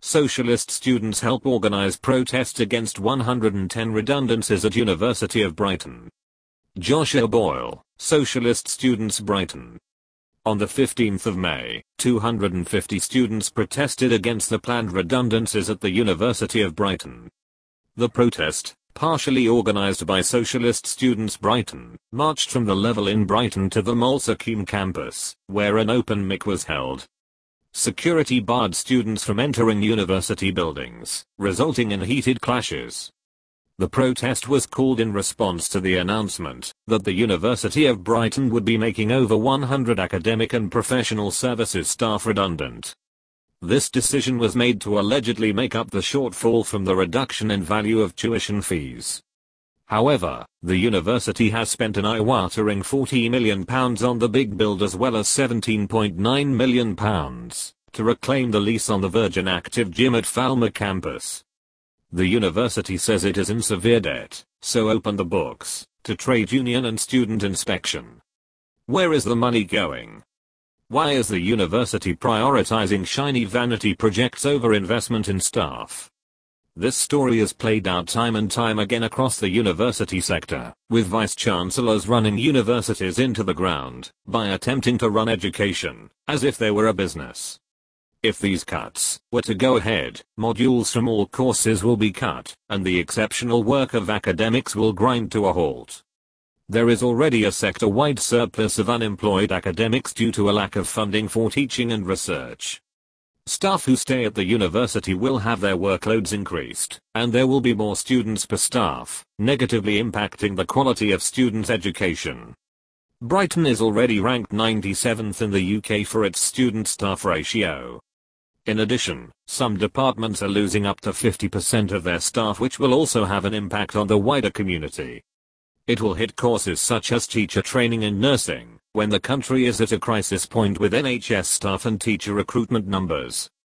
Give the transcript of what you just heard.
Socialist students help organize protests against 110 redundancies at University of Brighton. Joshua Boyle, Socialist Students Brighton. On the 15th of May, 250 students protested against the planned redundancies at the University of Brighton. The protest, partially organized by Socialist Students Brighton, marched from the Level in Brighton to the Molsacum campus, where an open mic was held. Security barred students from entering university buildings, resulting in heated clashes. The protest was called in response to the announcement that the University of Brighton would be making over 100 academic and professional services staff redundant. This decision was made to allegedly make up the shortfall from the reduction in value of tuition fees. However, the university has spent an eye-watering £40 million on the big build as well as £17.9 million to reclaim the lease on the Virgin Active gym at Falmer campus. The university says it is in severe debt, so open the books to trade union and student inspection. Where is the money going? Why is the university prioritizing shiny vanity projects over investment in staff? This story is played out time and time again across the university sector, with vice-chancellors running universities into the ground by attempting to run education as if they were a business. If these cuts were to go ahead, modules from all courses will be cut, and the exceptional work of academics will grind to a halt. There is already a sector-wide surplus of unemployed academics due to a lack of funding for teaching and research. Staff who stay at the university will have their workloads increased, and there will be more students per staff, negatively impacting the quality of students' education. Brighton is already ranked 97th in the UK for its student-staff ratio. In addition, some departments are losing up to 50% of their staff, which will also have an impact on the wider community. It will hit courses such as teacher training and nursing, when the country is at a crisis point with NHS staff and teacher recruitment numbers